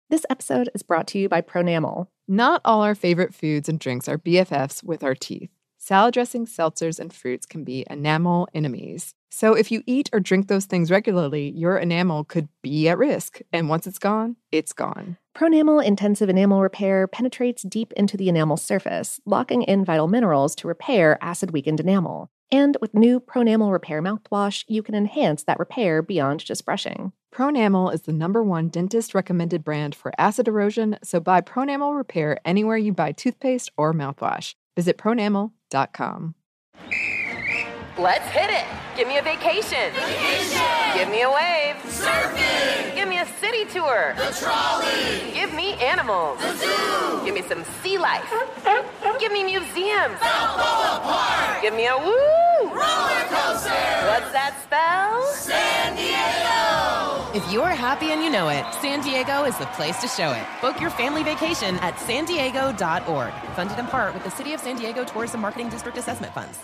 This episode is brought to you by Pronamel. Not all our favorite foods and drinks are BFFs with our teeth. Salad dressings, seltzers, and fruits can be enamel enemies. So if you eat or drink those things regularly, your enamel could be at risk. And once it's gone, it's gone. Pronamel Intensive Enamel Repair penetrates deep into the enamel surface, locking in vital minerals to repair acid-weakened enamel. And with new Pronamel Repair mouthwash, you can enhance that repair beyond just brushing. Pronamel is the #1 dentist-recommended brand for acid erosion, so buy Pronamel Repair anywhere you buy toothpaste or mouthwash. Visit pronamel.com. Let's hit it. Give me a vacation. Give me a wave. Surfing. Give me a city tour. The trolley. Give me animals. The zoo. Give me some sea life. Give me museums. Balboa Park. Give me a woo. Roller coaster. What's that spell? San Diego. If you're happy and you know it, San Diego is the place to show it. Book your family vacation at sandiego.org. Funded in part with the City of San Diego Tourism Marketing District Assessment Funds.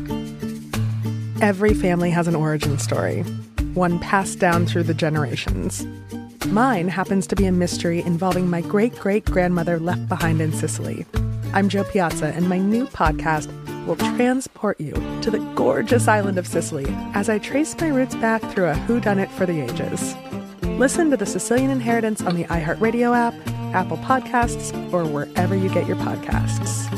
Every family has an origin story, one passed down through the generations. Mine happens to be a mystery involving my great-great-grandmother left behind in Sicily. I'm Jo Piazza, and my new podcast will transport you to the gorgeous island of Sicily as I trace my roots back through a whodunit for the ages. Listen to The Sicilian Inheritance on the iHeartRadio app, Apple Podcasts, or wherever you get your podcasts.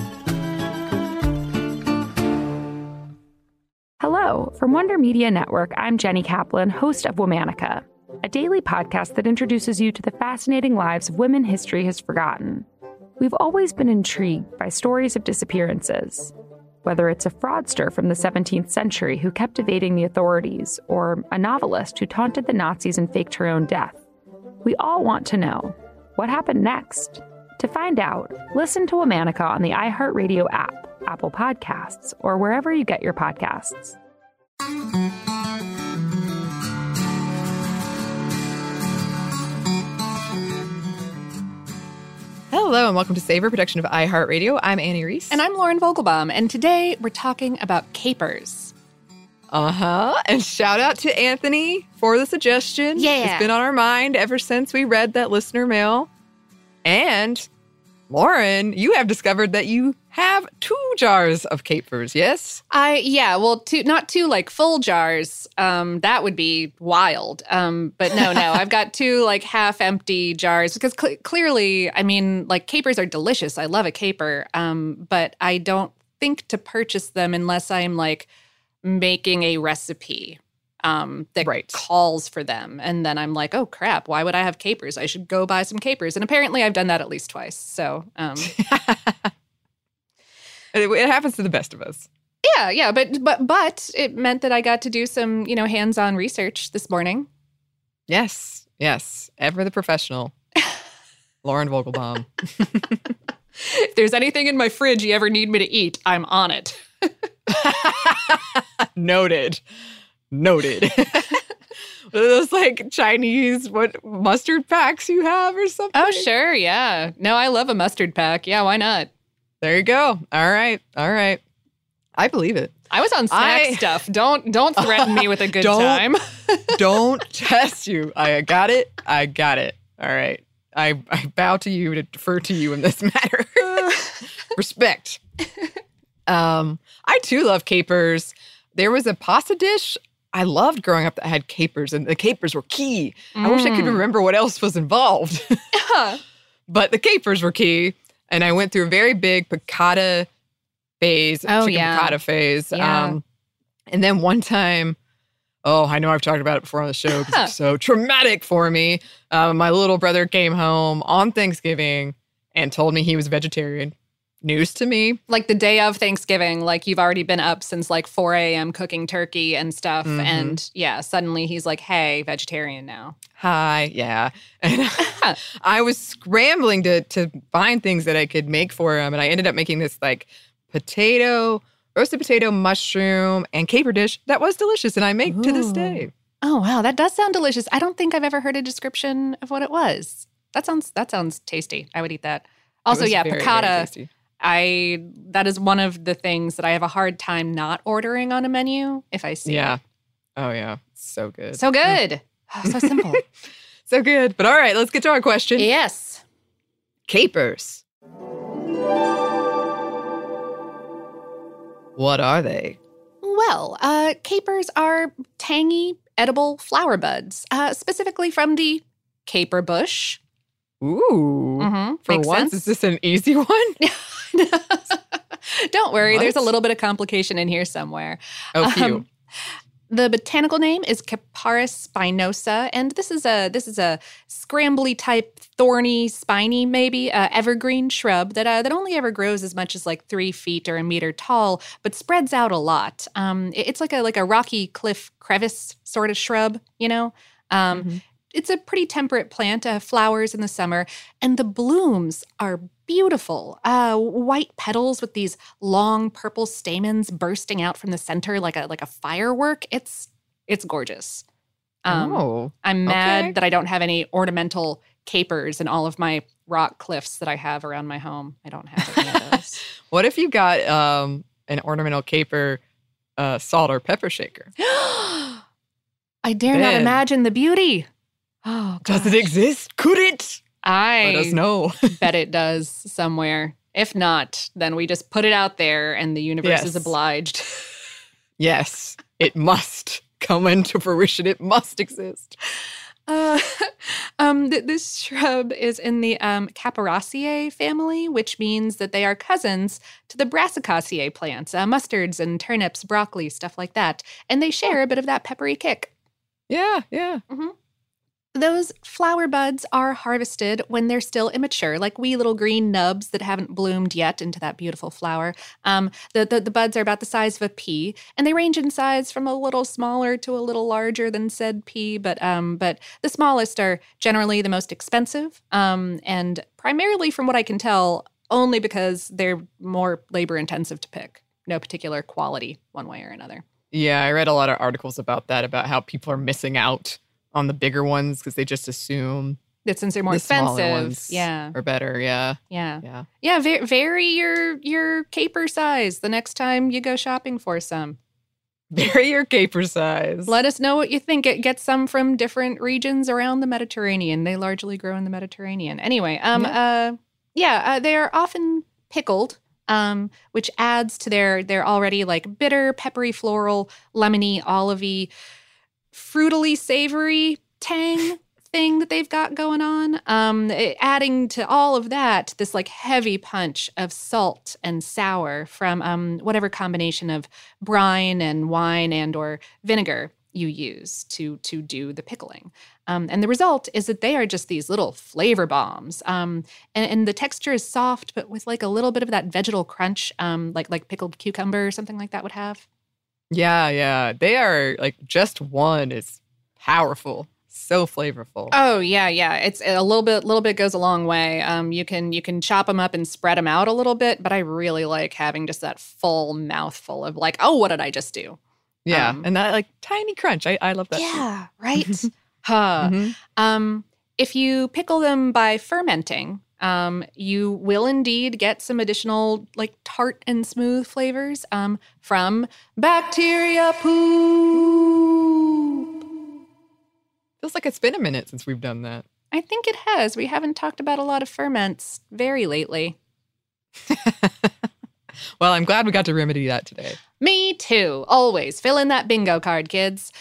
Hello, from Wonder Media Network, I'm Jenny Kaplan, host of Womanica, a daily podcast that introduces you to the fascinating lives of women history has forgotten. We've always been intrigued by stories of disappearances, whether it's a fraudster from the 17th century who kept evading the authorities, or a novelist who taunted the Nazis and faked her own death. We all want to know, what happened next? To find out, listen to Womanica on the iHeartRadio app, Apple Podcasts, or wherever you get your podcasts. Hello and welcome to Savor, production of iHeartRadio. I'm Annie Reese. And I'm Lauren Vogelbaum, and today we're talking about capers. And shout out to Anthony for the suggestion. Yeah. It's been on our mind ever since we read that listener mail. And Lauren, you have discovered that you have 2 jars of capers, yes? Not two like full jars. That would be wild. But no, I've got 2 like half empty jars because clearly, I mean, like capers are delicious. I love a caper. But I don't think to purchase them unless I'm like making a recipe that calls for them. And then I'm like, oh crap, why would I have capers? I should go buy some capers. And apparently I've done that at least twice. So it happens to the best of us. Yeah, but it meant that I got to do some, hands-on research this morning. Yes. Ever the professional. Lauren Vogelbaum. If there's anything in my fridge you ever need me to eat, I'm on it. Noted. What are those like Chinese mustard packs you have or something? Oh, sure, yeah. No, I love a mustard pack. Yeah, why not? There you go. All right. I believe it. I was on snack stuff. Don't threaten me with a good time. Don't test you. I got it. All right. I bow to you to defer to you in this matter. Respect. I too love capers. There was a pasta dish I loved growing up that had capers, and the capers were key. I wish I could remember what else was involved. But the capers were key, and I went through a very big piccata phase, piccata phase. Yeah. And then one time, I know I've talked about it before on the show because it's so traumatic for me. My little brother came home on Thanksgiving and told me he was vegetarian. News to me. Like the day of Thanksgiving, like you've already been up since like 4 a.m. cooking turkey and stuff. Mm-hmm. And suddenly he's like, hey, vegetarian now. Hi, yeah. And I was scrambling to find things that I could make for him. And I ended up making this like roasted potato, mushroom, and caper dish that was delicious. And I make to this day. Oh, wow. That does sound delicious. I don't think I've ever heard a description of what it was. That sounds tasty. I would eat that. Also, piccata. Very tasty. That is one of the things that I have a hard time not ordering on a menu if I see it. Oh, yeah. So good. So good. So simple. So good. But all right, let's get to our question. Yes. Capers. What are they? Well, capers are tangy, edible flower buds, specifically from the caper bush. Ooh. For Makes once, sense. is this an easy one? Don't worry, What? there's a little bit of complication in here somewhere. Oh, phew. The botanical name is Capparis spinosa, and this is a scrambly type, thorny, spiny, maybe evergreen shrub that only ever grows as much as like 3 feet or a meter tall, but spreads out a lot. It's like a rocky cliff crevice sort of shrub, you know. It's a pretty temperate plant, flowers in the summer, and the blooms are beautiful. White petals with these long purple stamens bursting out from the center like a firework. It's gorgeous. I'm mad that I don't have any ornamental capers in all of my rock cliffs that I have around my home. I don't have any of those. What if you got an ornamental caper salt or pepper shaker? I dare not Ben. imagine the beauty. Oh, Does it exist? Could it? Let us I know. bet it does somewhere. If not, then we just put it out there and the universe is Yes. obliged. Yes, it must come into fruition. It must exist. This shrub is in the Caparaceae family, which means that they are cousins to the Brassicaceae plants, mustards and turnips, broccoli, stuff like that. And they share a bit of that peppery kick. Yeah. Those flower buds are harvested when they're still immature, like wee little green nubs that haven't bloomed yet into that beautiful flower. The buds are about the size of a pea, and they range in size from a little smaller to a little larger than said pea. But the smallest are generally the most expensive, and primarily, from what I can tell, only because they're more labor intensive to pick. No particular quality, one way or another. Yeah, I read a lot of articles about that, about how people are missing out on the bigger ones because they just assume That since they're more the smaller expensive, ones yeah. are better. Yeah. Vary your caper size the next time you go shopping for some. Vary your caper size. Let us know what you think. Get some from different regions around the Mediterranean. They largely grow in the Mediterranean. Anyway, they are often pickled, which adds to their already like bitter, peppery, floral, lemony, olivey, fruitily savory tang thing that they've got going on. Adding to all of that, this like heavy punch of salt and sour from whatever combination of brine and wine and or vinegar you use to do the pickling. And the result is that they are just these little flavor bombs. And the texture is soft, but with like a little bit of that vegetal crunch, like pickled cucumber or something like that would have. Yeah. They are like just one is powerful. So flavorful. Oh yeah. It's a little bit goes a long way. You can chop them up and spread them out a little bit, but I really like having just that full mouthful of like, oh, what did I just do? Yeah, and that like tiny crunch. I love that. Yeah, right. If you pickle them by fermenting, you will indeed get some additional like tart and smooth flavors from bacteria poop. Feels like it's been a minute since we've done that. I think it has. We haven't talked about a lot of ferments very lately. Well, I'm glad we got to remedy that today. Me too. Always fill in that bingo card, kids.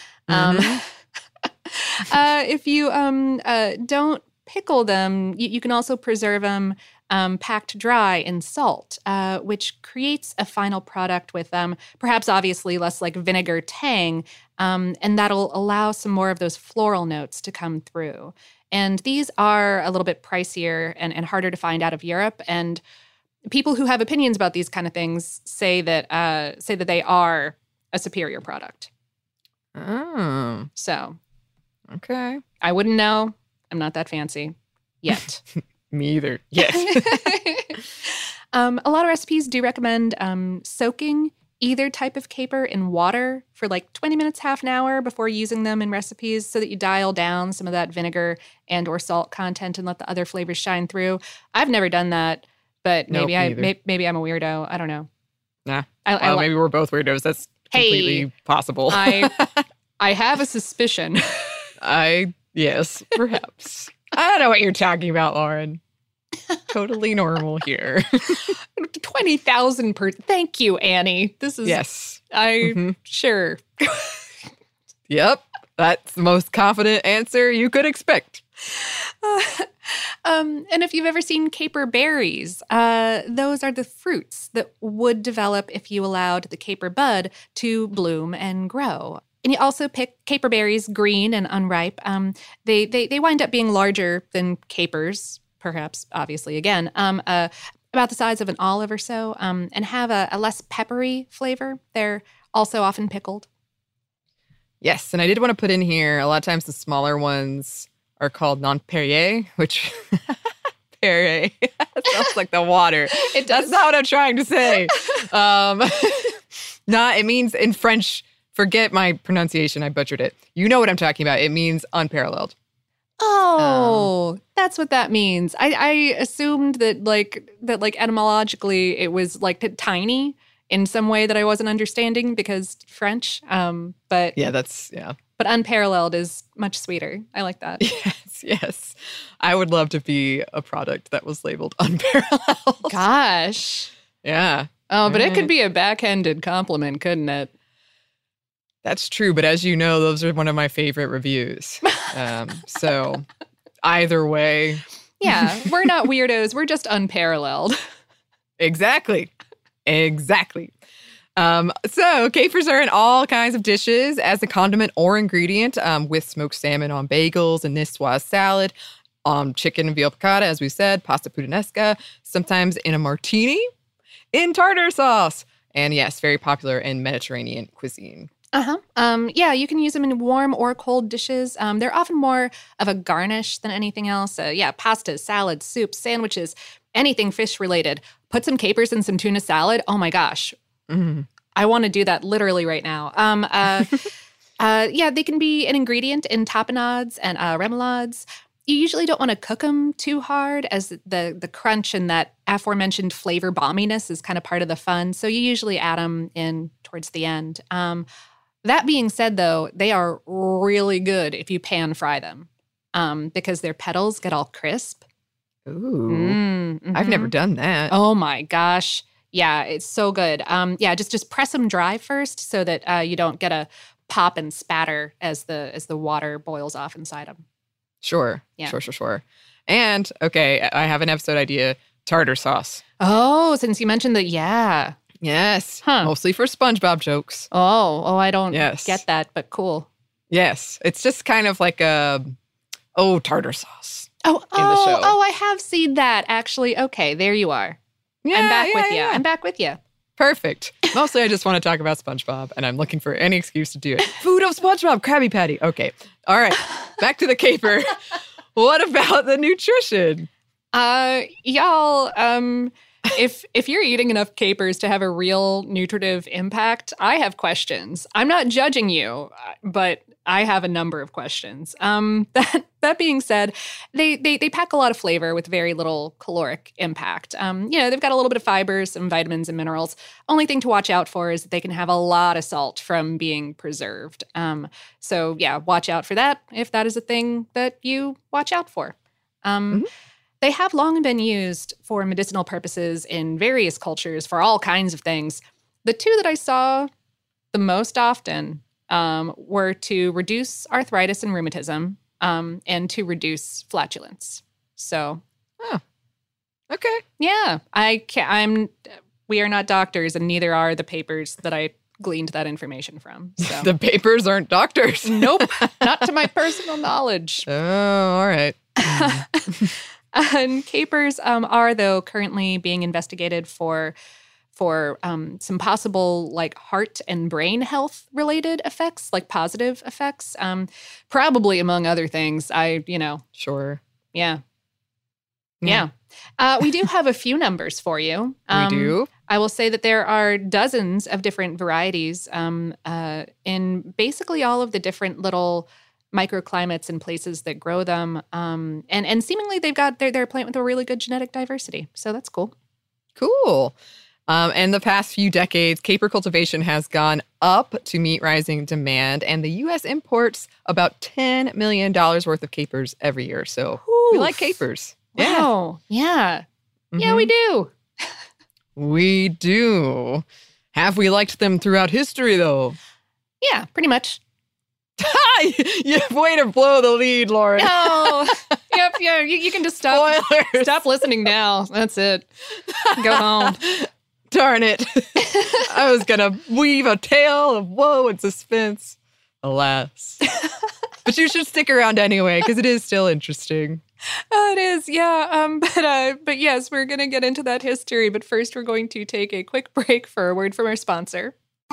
If you don't pickle them, you can also preserve them packed dry in salt, which creates a final product with perhaps obviously less like vinegar tang, and that'll allow some more of those floral notes to come through. And these are a little bit pricier and harder to find out of Europe. And people who have opinions about these kind of things say that they are a superior product. Oh, So, okay. I wouldn't know. I'm not that fancy yet. Me either. Yes. A lot of recipes do recommend soaking either type of caper in water for like 20 minutes, half an hour before using them in recipes so that you dial down some of that vinegar and or salt content and let the other flavors shine through. I've never done that, but maybe maybe I'm a weirdo. I don't know. Nah. Maybe we're both weirdos. That's completely possible. I have a suspicion. I Yes, perhaps. I don't know what you're talking about, Lauren. Totally normal here. 20,000 per. Thank you, Annie. This is. Yes. Sure. Yep. That's the most confident answer you could expect. And if you've ever seen caper berries, those are the fruits that would develop if you allowed the caper bud to bloom and grow. And you also pick caper berries green and unripe. They wind up being larger than capers, perhaps, obviously, again, about the size of an olive or so, and have a less peppery flavor. They're also often pickled. Yes, and I did want to put in here, a lot of times the smaller ones are called non-Perrier, which Perrier sounds like the water. It does. That's not what I'm trying to say. It means in French, forget my pronunciation, I butchered it. You know what I'm talking about. It means unparalleled. Oh, that's what that means. I assumed that etymologically it was like tiny in some way that I wasn't understanding because French. But But unparalleled is much sweeter. I like that. Yes. I would love to be a product that was labeled unparalleled. Gosh. Yeah. Oh, but it could be a backhanded compliment, couldn't it? That's true. But as you know, those are one of my favorite reviews. So either way. Yeah, we're not weirdos. We're just unparalleled. Exactly. So capers are in all kinds of dishes as a condiment or ingredient, with smoked salmon on bagels and niçoise salad, chicken and veal piccata, as we said, pasta puttanesca, sometimes in a martini, in tartar sauce, and yes, very popular in Mediterranean cuisine. Yeah, you can use them in warm or cold dishes. They're often more of a garnish than anything else. Pastas, salads, soups, sandwiches, anything fish related. Put some capers in some tuna salad. Oh my gosh. I want to do that literally right now. They can be an ingredient in tapenades and remoulades. You usually don't want to cook them too hard, as the crunch and that aforementioned flavor bomminess is kind of part of the fun. So you usually add them in towards the end. That being said, though, they are really good if you pan fry them, because their petals get all crisp. Ooh, I've never done that. Oh my gosh. Yeah, it's so good. Just press them dry first so that you don't get a pop and spatter as the water boils off inside them. Sure. Yeah. Sure. And, okay, I have an episode idea. Tartar sauce. Oh, since you mentioned that, yeah. Yes. Huh. Mostly for SpongeBob jokes. Oh, I don't get that, but cool. Yes. It's just kind of like tartar sauce. In the show. I have seen that, actually. Okay, there you are. Yeah, I'm back with you. yeah. I'm back with you. Perfect. Mostly I just want to talk about SpongeBob, and I'm looking for any excuse to do it. Food of SpongeBob, Krabby Patty. Okay. All right. Back to the caper. What about the nutrition? Y'all, if you're eating enough capers to have a real nutritive impact, I have questions. I'm not judging you, but I have a number of questions. That being said, they pack a lot of flavor with very little caloric impact. They've got a little bit of fiber, some vitamins and minerals. Only thing to watch out for is that they can have a lot of salt from being preserved. Watch out for that if that is a thing that you watch out for. They have long been used for medicinal purposes in various cultures for all kinds of things. The two that I saw the most often were to reduce arthritis and rheumatism, and to reduce flatulence. So, okay, yeah, we are not doctors, and neither are the papers that I gleaned that information from. So. The papers aren't doctors. Nope, not to my personal knowledge. Oh, all right. And capers are, though, currently being investigated for some possible heart and brain health related effects, positive effects, probably among other things. Sure. Yeah. We do have a few numbers for you. We do. I will say that there are dozens of different varieties in basically all of the different little microclimates and places that grow them. And seemingly they're a plant with a really good genetic diversity. So that's cool. Cool. In the past few decades, caper cultivation has gone up to meet rising demand, and the U.S. imports about $10 million worth of capers every year. So we like capers. Wow. Yeah. Mm-hmm. Yeah, we do. We do. Have we liked them throughout history, though? Yeah, pretty much. Way to blow the lead, Lauren. No. Yep, yeah, you can just stop listening now. That's it. Go home. Darn it. I was going to weave a tale of woe and suspense. Alas. But you should stick around anyway, because it is still interesting. Oh, it is, yeah. But yes, we're going to get into that history. But first, we're going to take a quick break for a word from our sponsor.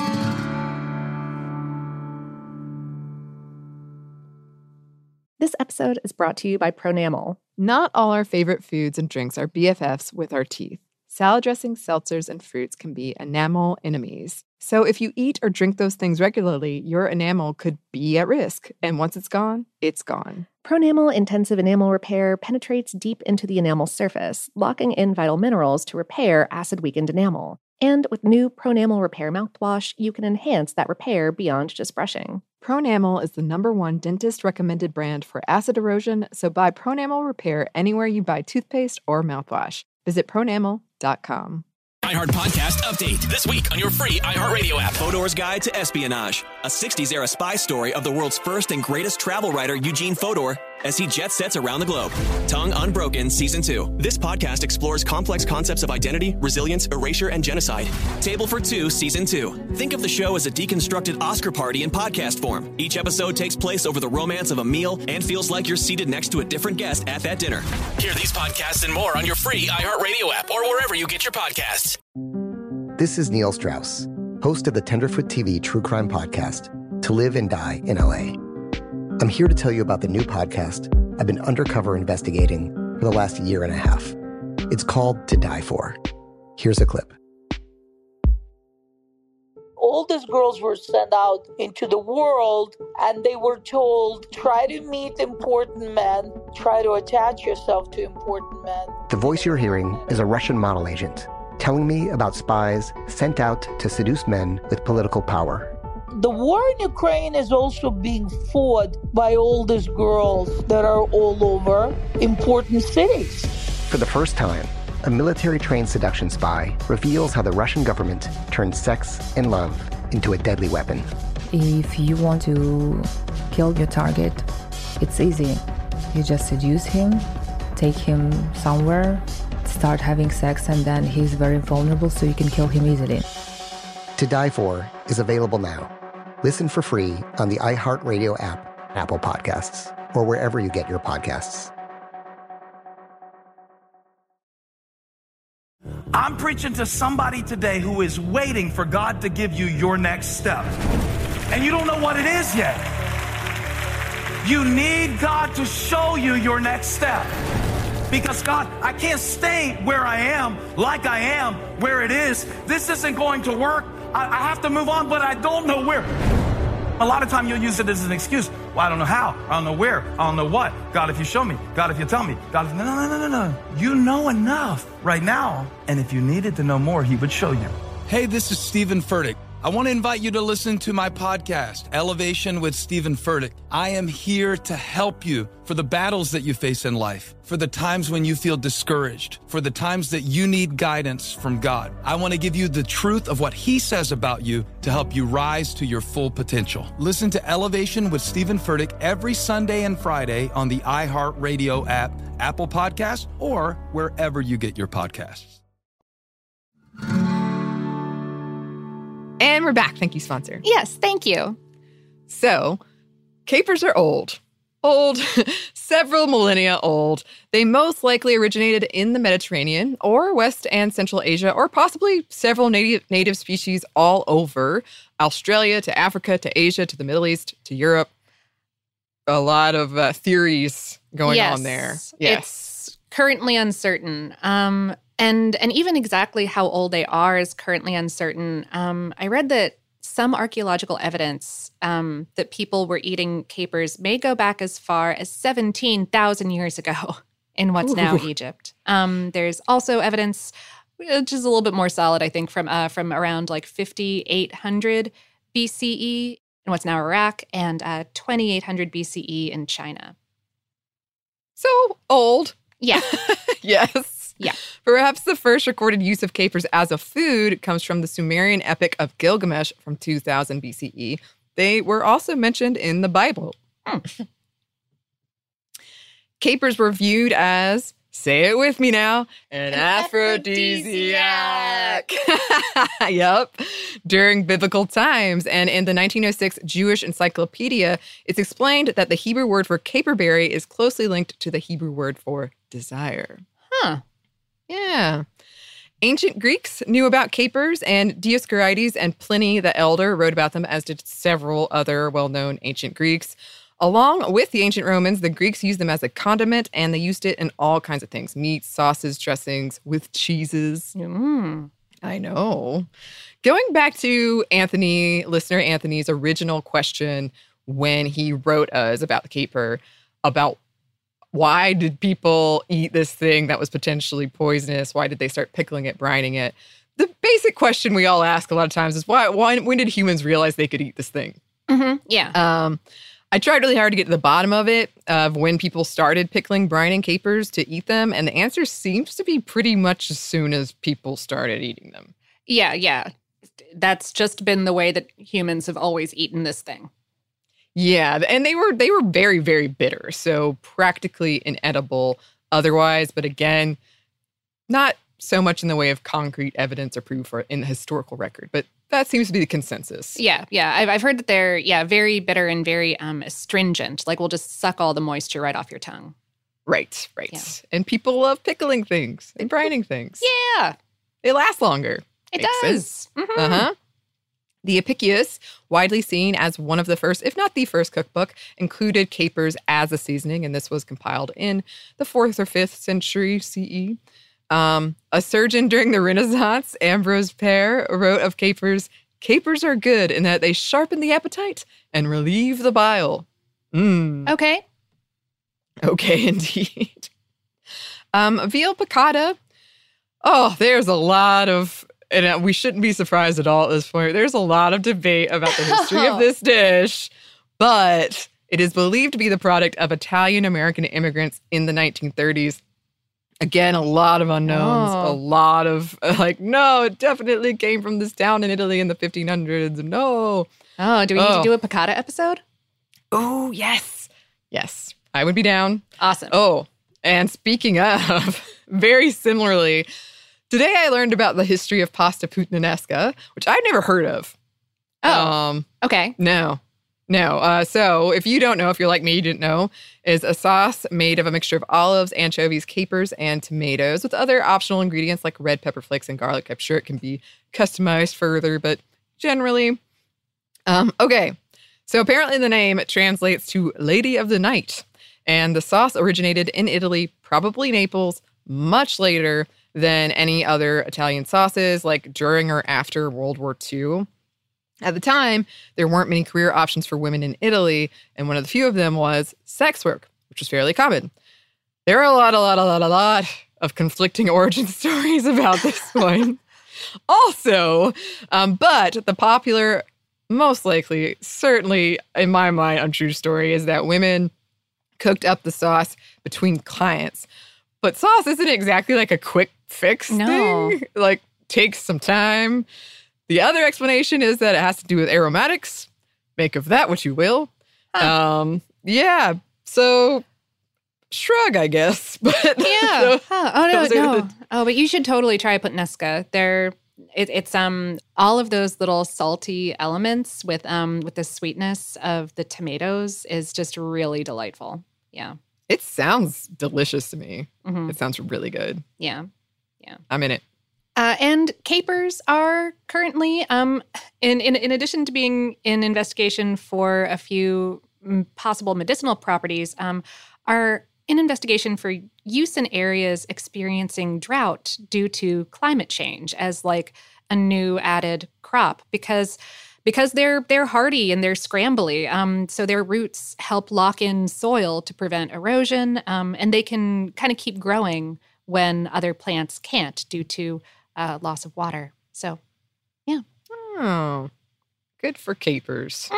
This episode is brought to you by Pronamel. Not all our favorite foods and drinks are BFFs with our teeth. Salad dressings, seltzers, and fruits can be enamel enemies. So if you eat or drink those things regularly, your enamel could be at risk. And once it's gone, it's gone. Pronamel Intensive Enamel Repair penetrates deep into the enamel surface, locking in vital minerals to repair acid-weakened enamel. And with new Pronamel Repair mouthwash, you can enhance that repair beyond just brushing. Pronamel is the #1 dentist-recommended brand for acid erosion, so buy Pronamel Repair anywhere you buy toothpaste or mouthwash. Visit pronamel.com. iHeart Podcast Update. This week on your free iHeartRadio app. Fodor's Guide to Espionage. A 60s-era spy story of the world's first and greatest travel writer, Eugene Fodor, as he jet sets around the globe. Tongue Unbroken Season 2. This podcast explores complex concepts of identity, resilience, erasure, and genocide. Table for Two Season 2. Think of the show as a deconstructed Oscar party in podcast form. Each episode takes place over the romance of a meal and feels like you're seated next to a different guest at that dinner. Hear these podcasts and more on your free iHeartRadio app or wherever you get your podcasts. This is Neil Strauss, host of the Tenderfoot TV True Crime Podcast, To Live and Die in LA. I'm here to tell you about the new podcast I've been undercover investigating for the last year and a half. It's called To Die For. Here's a clip. All these girls were sent out into the world and they were told, try to meet important men, try to attach yourself to important men. The voice you're hearing is a Russian model agent telling me about spies sent out to seduce men with political power. The war in Ukraine is also being fought by all these girls that are all over important cities. For the first time, a military-trained seduction spy reveals how the Russian government turned sex and love into a deadly weapon. If you want to kill your target, it's easy. You just seduce him, take him somewhere, start having sex, and then he's very vulnerable, so you can kill him easily. To Die For is available now. Listen for free on the iHeartRadio app, Apple Podcasts, or wherever you get your podcasts. I'm preaching to somebody today who is waiting for God to give you your next step. And you don't know what it is yet. You need God to show you your next step. Because God, I can't stay where I am, like I am, where it is. This isn't going to work. I have to move on, but I don't know where. A lot of time you'll use it as an excuse. Well, I don't know how. I don't know where. I don't know what. God, if you show me. God, if you tell me. God, if... No. You know enough right now. And if you needed to know more, he would show you. Hey, this is Stephen Furtick. I want to invite you to listen to my podcast, Elevation with Stephen Furtick. I am here to help you for the battles that you face in life, for the times when you feel discouraged, for the times that you need guidance from God. I want to give you the truth of what he says about you to help you rise to your full potential. Listen to Elevation with Stephen Furtick every Sunday and Friday on the iHeartRadio app, Apple Podcasts, or wherever you get your podcasts. And we're back. Thank you, sponsor. Yes, thank you. So, capers are old, several millennia old. They most likely originated in the Mediterranean or West and Central Asia, or possibly several native species all over Australia to Africa to Asia to the Middle East to Europe. A lot of theories going on there. Yes. It's currently uncertain. And even exactly how old they are is currently uncertain. I read that some archaeological evidence that people were eating capers may go back as far as 17,000 years ago in what's now Egypt. There's also evidence which is a little bit more solid, I think, from around like 5800 BCE in what's now Iraq and 2800 BCE in China. So old. Yeah. Yes. Yeah. Perhaps the first recorded use of capers as a food comes from the Sumerian epic of Gilgamesh from 2000 BCE. They were also mentioned in the Bible. Capers were viewed as, say it with me now, an aphrodisiac. Yup. During biblical times. And in the 1906 Jewish Encyclopedia, it's explained that the Hebrew word for caperberry is closely linked to the Hebrew word for desire. Huh. Yeah. Ancient Greeks knew about capers, and Dioscorides and Pliny the Elder wrote about them, as did several other well-known ancient Greeks. Along with the ancient Romans, the Greeks used them as a condiment, and they used it in all kinds of things. Meats, sauces, dressings, with cheeses. I know. Going back to listener Anthony's original question when he wrote us about the caper, about why did people eat this thing that was potentially poisonous? Why did they start pickling it, brining it? The basic question we all ask a lot of times is, when did humans realize they could eat this thing? Mm-hmm. Yeah. I tried really hard to get to the bottom of it, of when people started pickling, brining capers to eat them, and the answer seems to be pretty much as soon as people started eating them. Yeah. That's just been the way that humans have always eaten this thing. Yeah, and they were very, very bitter, so practically inedible otherwise, but again, not so much in the way of concrete evidence or proof or in the historical record, but that seems to be the consensus. Yeah. I've heard that they're, very bitter and very astringent, like will just suck all the moisture right off your tongue. Right. Yeah. And people love pickling things and brining things. Yeah. They last longer. It Makes does. sense. Mm-hmm. Uh-huh. The Apicius, widely seen as one of the first, if not the first cookbook, included capers as a seasoning, and this was compiled in the 4th or 5th century CE. A surgeon during the Renaissance, Ambrose Pare, wrote of capers, "Capers are good in that they sharpen the appetite and relieve the bile." Okay, indeed. Veal piccata. Oh, there's a lot of... And we shouldn't be surprised at all at this point. There's a lot of debate about the history of this dish, but it is believed to be the product of Italian-American immigrants in the 1930s. Again, a lot of unknowns, a lot of no, it definitely came from this town in Italy in the 1500s. No. Oh, do we need to do a piccata episode? Oh, yes. Yes, I would be down. Awesome. Oh, and speaking of, very similarly, today I learned about the history of pasta puttanesca, which I'd never heard of. Oh, okay. No. So if you don't know, if you're like me, you didn't know, is a sauce made of a mixture of olives, anchovies, capers, and tomatoes with other optional ingredients like red pepper flakes and garlic. I'm sure it can be customized further, but generally. Okay. So apparently the name translates to Lady of the Night, and the sauce originated in Italy, probably Naples, much later than any other Italian sauces, like during or after World War II. At the time, there weren't many career options for women in Italy, and one of the few of them was sex work, which was fairly common. There are a lot of conflicting origin stories about this one. Also, but the popular, most likely, certainly in my mind, untrue story is that women cooked up the sauce between clients. But sauce isn't exactly like a quick fix thing. Like, takes some time. The other explanation is that it has to do with aromatics. Make of that what you will. Yeah. So, shrug, I guess. But yeah. So, no. But you should totally try puttanesca. It's all of those little salty elements with the sweetness of the tomatoes is just really delightful. Yeah. It sounds delicious to me. Mm-hmm. It sounds really good. Yeah. I'm in it. And capers are currently, in addition to being in investigation for a few possible medicinal properties, are in investigation for use in areas experiencing drought due to climate change as like a new added crop because they're hardy and they're scrambly. So their roots help lock in soil to prevent erosion, and they can kind of keep growing when other plants can't due to loss of water. So, yeah. Oh, good for capers.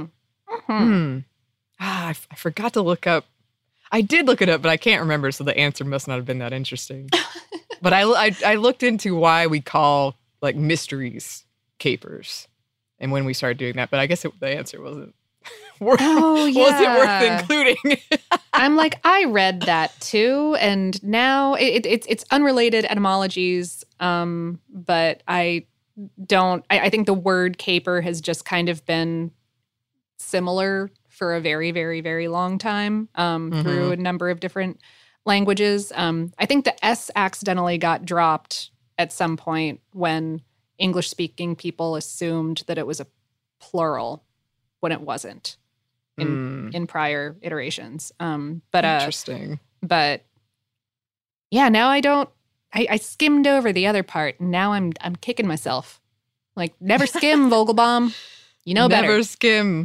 I forgot to look up. I did look it up, but I can't remember, so the answer must not have been that interesting. But I looked into why we call like mysteries capers, and when we started doing that. But I guess the answer wasn't wasn't worth including. I'm like, I read that too, and now it's unrelated etymologies. But I think the word caper has just kind of been similar for a very, very, very long time through a number of different languages. I think the S accidentally got dropped at some point when English-speaking people assumed that it was a plural when it wasn't in prior iterations. But interesting. But yeah, now I skimmed over the other part, and now I'm kicking myself. Like, never skim, Vogelbaum. You know better. Never skim.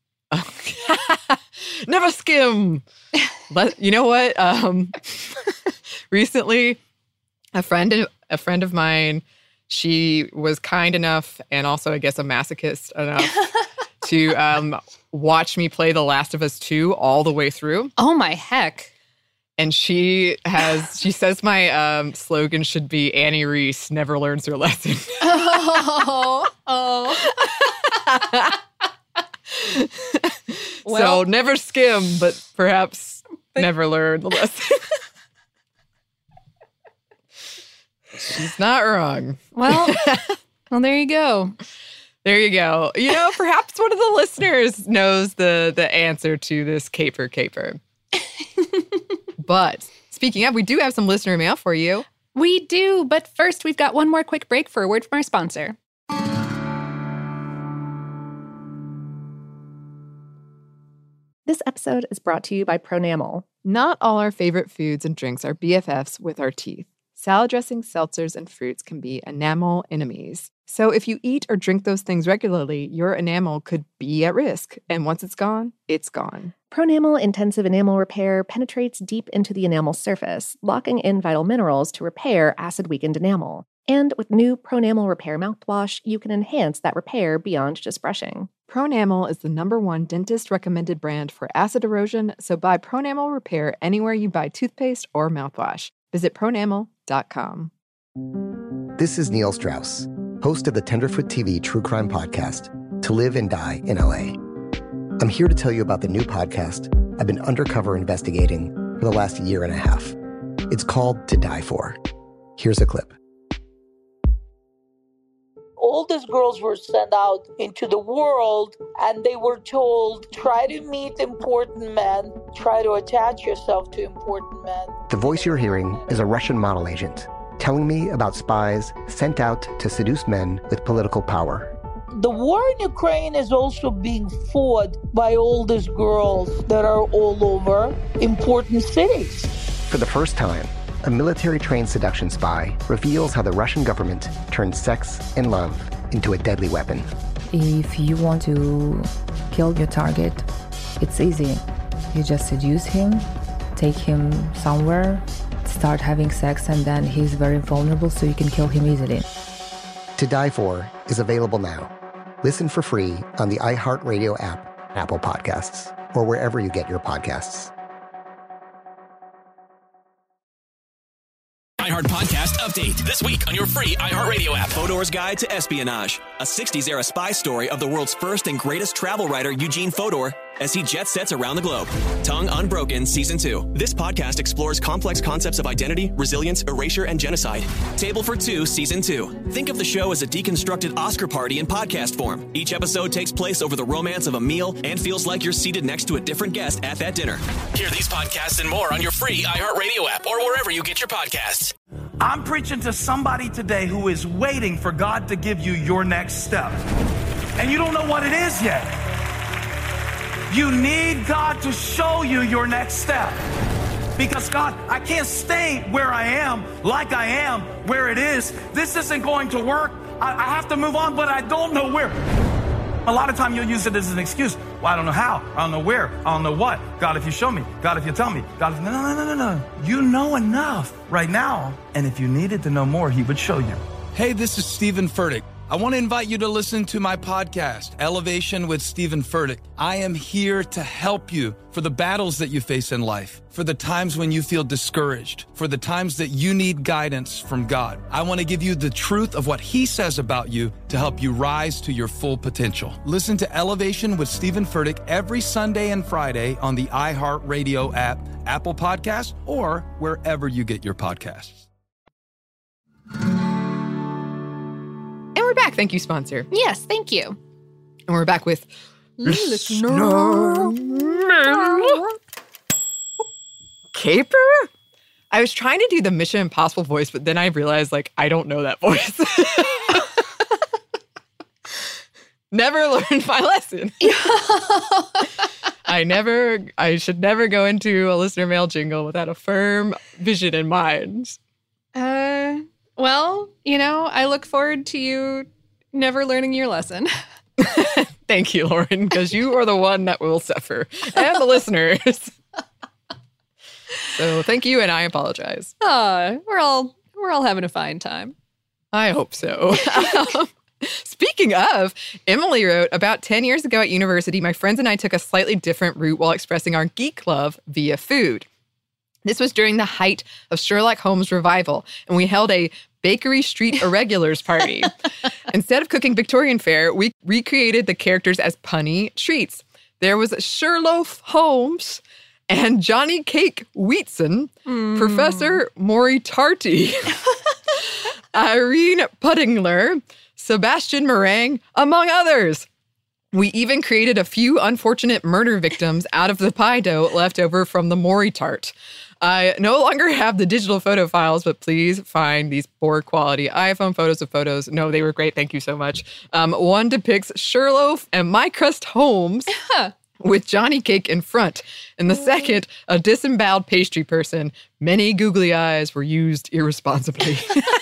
Never skim. But you know what? Recently, a friend of mine, she was kind enough, and also I guess a masochist enough, to watch me play The Last of Us 2 all the way through. Oh my heck. And she says my slogan should be Annie Reese never learns her lesson. So never skim, but perhaps never learn the lesson. She's not wrong. Well, there you go. There you go. You know, perhaps one of the listeners knows the answer to this caper. But speaking of, we do have some listener mail for you. We do, but first we've got one more quick break for a word from our sponsor. This episode is brought to you by Pronamel. Not all our favorite foods and drinks are BFFs with our teeth. Salad dressings, seltzers, and fruits can be enamel enemies. So if you eat or drink those things regularly, your enamel could be at risk. And once it's gone, it's gone. Pronamel Intensive Enamel Repair penetrates deep into the enamel surface, locking in vital minerals to repair acid-weakened enamel. And with new Pronamel Repair mouthwash, you can enhance that repair beyond just brushing. Pronamel is the #1 dentist-recommended brand for acid erosion, so buy Pronamel Repair anywhere you buy toothpaste or mouthwash. Visit pronamel.com. This is Neil Strauss, host of the Tenderfoot TV True Crime Podcast, To Live and Die in LA. I'm here to tell you about the new podcast I've been undercover investigating for the last year and a half. It's called To Die For. Here's a clip. All these girls were sent out into the world and they were told, try to meet important men, try to attach yourself to important men. The voice you're hearing is a Russian model agent telling me about spies sent out to seduce men with political power. The war in Ukraine is also being fought by all these girls that are all over important cities. For the first time, a military-trained seduction spy reveals how the Russian government turned sex and love into a deadly weapon. If you want to kill your target, it's easy. You just seduce him, take him somewhere, start having sex, and then he's very vulnerable, so you can kill him easily. To Die For is available now. Listen for free on the iHeartRadio app, Apple Podcasts, or wherever you get your podcasts. iHeart Podcast Update. This week on your free iHeartRadio app. Fodor's Guide to Espionage. A 60s-era spy story of the world's first and greatest travel writer, Eugene Fodor, as he jet sets around the globe. Tongue Unbroken Season 2. This podcast explores complex concepts of identity, resilience, erasure, and genocide. Table for Two Season 2. Think of the show as a deconstructed Oscar party in podcast form. Each episode takes place over the romance of a meal and feels like you're seated next to a different guest at that dinner. Hear these podcasts and more on your free iHeartRadio app or wherever you get your podcasts. I'm preaching to somebody today who is waiting for God to give you your next step. And you don't know what it is yet. You need God to show you your next step. Because God, I can't stay where I am, like I am, where it is. This isn't going to work. I have to move on, but I don't know where. A lot of time you'll use it as an excuse. Well, I don't know how. I don't know where. I don't know what. God, if you show me. God, if you tell me. God, if... No. You know enough right now. And if you needed to know more, he would show you. Hey, this is Stephen Furtick. I want to invite you to listen to my podcast, Elevation with Stephen Furtick. I am here to help you for the battles that you face in life, for the times when you feel discouraged, for the times that you need guidance from God. I want to give you the truth of what He says about you to help you rise to your full potential. Listen to Elevation with Stephen Furtick every Sunday and Friday on the iHeartRadio app, Apple Podcasts, or wherever you get your podcasts. And we're back. Thank you, sponsor. Yes, thank you. And we're back with Listener Caper? I was trying to do the Mission Impossible voice, but then I realized, I don't know that voice. Never learned my lesson. I should never go into a listener mail jingle without a firm vision in mind. Well, I look forward to you never learning your lesson. Thank you, Lauren, because you are the one that will suffer, and the listeners. So thank you, and I apologize. We're all having a fine time. I hope so. Speaking of, Emily wrote, about 10 years ago at university, my friends and I took a slightly different route while expressing our geek love via food. This was during the height of Sherlock Holmes revival, and we held a Bakery Street Irregulars party. Instead of cooking Victorian fare, we recreated the characters as punny treats. There was Sherlock Holmes and Johnny Cake Wheatson, Professor Moriarty, Irene Puddingler, Sebastian Meringue, among others. We even created a few unfortunate murder victims out of the pie dough left over from the Mori-tart. I no longer have the digital photo files, but please find these poor quality iPhone photos of photos. No, they were great. Thank you so much. One depicts Sherlock and My Crust Holmes with Johnny Cake in front. And the second, a disemboweled pastry person. Many googly eyes were used irresponsibly.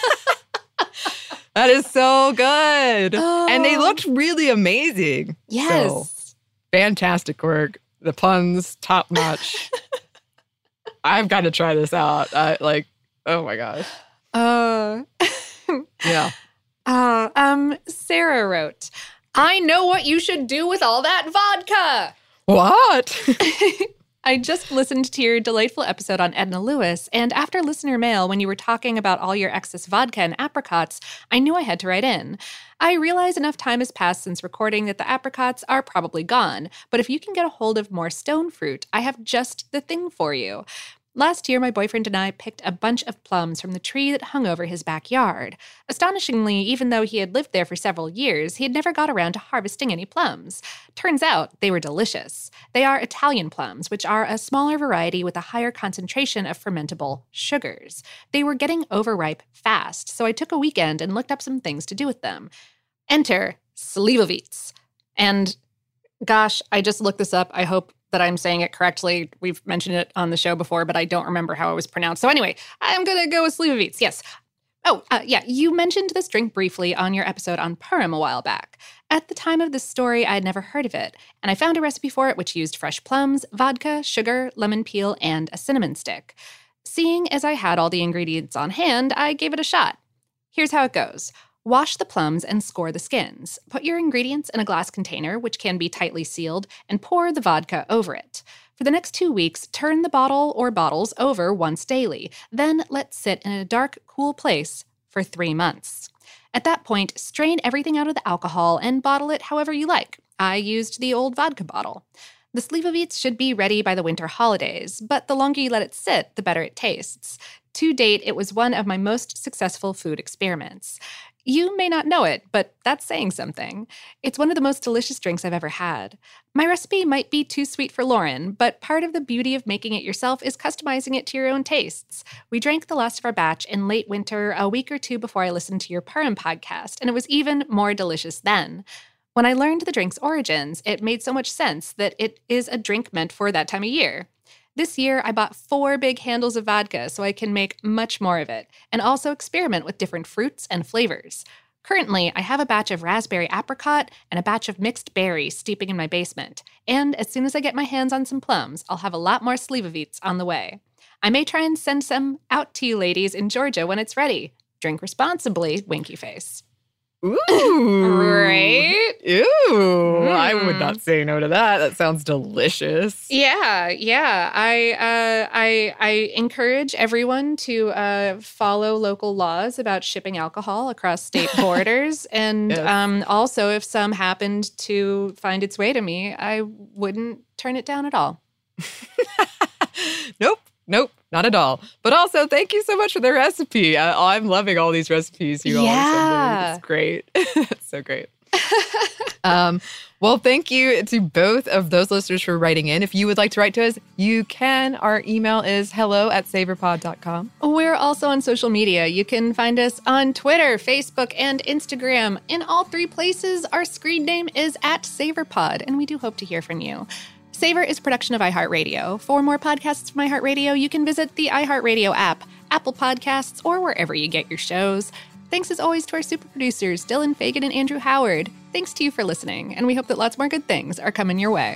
That is so good. And they looked really amazing. Yes. So, fantastic work. The puns, top notch. I've got to try this out. Oh my gosh. Yeah. Sarah wrote, I know what you should do with all that vodka. What? I just listened to your delightful episode on Edna Lewis, and after listener mail, when you were talking about all your excess vodka and apricots, I knew I had to write in. I realize enough time has passed since recording that the apricots are probably gone, but if you can get a hold of more stone fruit, I have just the thing for you. Last year, my boyfriend and I picked a bunch of plums from the tree that hung over his backyard. Astonishingly, even though he had lived there for several years, he had never got around to harvesting any plums. Turns out, they were delicious. They are Italian plums, which are a smaller variety with a higher concentration of fermentable sugars. They were getting overripe fast, so I took a weekend and looked up some things to do with them. Enter Slivovitz. And gosh, I just looked this up. I hope that I'm saying it correctly. We've mentioned it on the show before, but I don't remember how it was pronounced. So anyway, I'm going to go with Slivovitz, yes. You mentioned this drink briefly on your episode on Purim a while back. At the time of this story, I had never heard of it, and I found a recipe for it which used fresh plums, vodka, sugar, lemon peel, and a cinnamon stick. Seeing as I had all the ingredients on hand, I gave it a shot. Here's how it goes. Wash the plums and score the skins. Put your ingredients in a glass container, which can be tightly sealed, and pour the vodka over it. For the next 2 weeks, turn the bottle or bottles over once daily. Then let sit in a dark, cool place for 3 months. At that point, strain everything out of the alcohol and bottle it however you like. I used the old vodka bottle. The Slivovitz should be ready by the winter holidays, but the longer you let it sit, the better it tastes. To date, it was one of my most successful food experiments. You may not know it, but that's saying something. It's one of the most delicious drinks I've ever had. My recipe might be too sweet for Lauren, but part of the beauty of making it yourself is customizing it to your own tastes. We drank the last of our batch in late winter, a week or two before I listened to your Purim podcast, and it was even more delicious then. When I learned the drink's origins, it made so much sense that it is a drink meant for that time of year. This year, I bought 4 big handles of vodka so I can make much more of it, and also experiment with different fruits and flavors. Currently, I have a batch of raspberry apricot and a batch of mixed berry steeping in my basement, and as soon as I get my hands on some plums, I'll have a lot more Slivovitz on the way. I may try and send some out to you ladies in Georgia when it's ready. Drink responsibly, winky face. Ooh. Right? Ew. I would not say no to that. That sounds delicious. Yeah. I encourage everyone to follow local laws about shipping alcohol across state borders. And Yes. Also, if some happened to find its way to me, I wouldn't turn it down at all. Nope, not at all. But also, thank you so much for the recipe. I'm loving all these recipes you always send me. It's great. It's so great. Well, thank you to both of those listeners for writing in. If you would like to write to us, you can. Our email is hello@savorpod.com. We're also on social media. You can find us on Twitter, Facebook, and Instagram. In all three places, our screen name is @SavorPod, and we do hope to hear from you. Savor is a production of iHeartRadio. For more podcasts from iHeartRadio, you can visit the iHeartRadio app, Apple Podcasts, or wherever you get your shows. Thanks as always to our super producers, Dylan Fagan and Andrew Howard. Thanks to you for listening, and we hope that lots more good things are coming your way.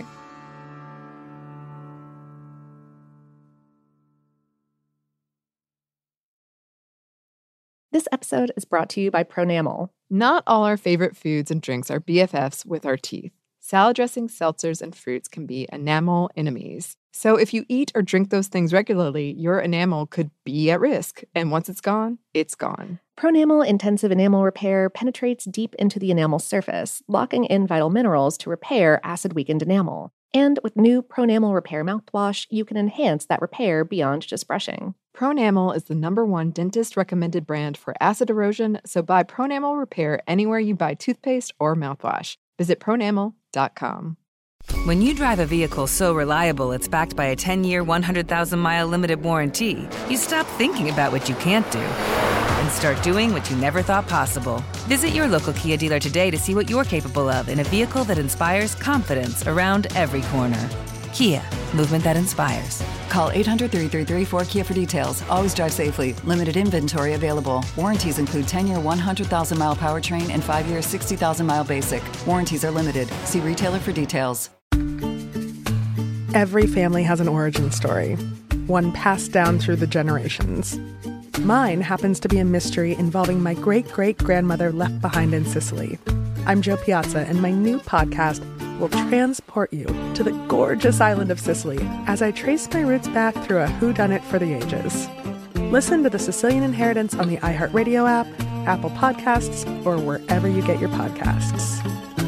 This episode is brought to you by Pronamel. Not all our favorite foods and drinks are BFFs with our teeth. Salad dressings, seltzers, and fruits can be enamel enemies. So if you eat or drink those things regularly, your enamel could be at risk. And once it's gone, it's gone. Pronamel Intensive Enamel Repair penetrates deep into the enamel surface, locking in vital minerals to repair acid-weakened enamel. And with new Pronamel Repair mouthwash, you can enhance that repair beyond just brushing. Pronamel is the #1 dentist-recommended brand for acid erosion, so buy Pronamel Repair anywhere you buy toothpaste or mouthwash. Visit pronamel.com. When you drive a vehicle so reliable it's backed by a 10-year, 100,000-mile limited warranty, you stop thinking about what you can't do and start doing what you never thought possible. Visit your local Kia dealer today to see what you're capable of in a vehicle that inspires confidence around every corner. Kia, movement that inspires. Call 800-333-4KIA for details. Always drive safely. Limited inventory available. Warranties include 10-year 100,000-mile powertrain and 5-year 60,000-mile basic. Warranties are limited. See retailer for details. Every family has an origin story, one passed down through the generations. Mine happens to be a mystery involving my great-great-grandmother left behind in Sicily. I'm Jo Piazza, and my new podcast will transport you to the gorgeous island of Sicily as I trace my roots back through a whodunit for the ages. Listen to The Sicilian Inheritance on the iHeartRadio app, Apple Podcasts, or wherever you get your podcasts.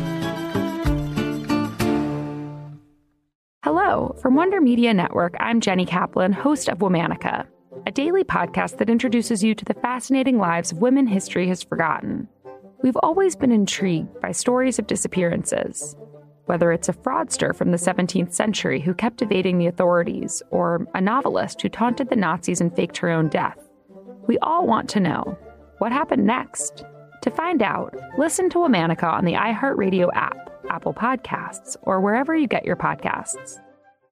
Hello, from Wonder Media Network, I'm Jenny Kaplan, host of Womanica, a daily podcast that introduces you to the fascinating lives of women history has forgotten. We've always been intrigued by stories of disappearances, whether it's a fraudster from the 17th century who kept evading the authorities, or a novelist who taunted the Nazis and faked her own death. We all want to know, what happened next? To find out, listen to Womanica on the iHeartRadio app, Apple Podcasts, or wherever you get your podcasts.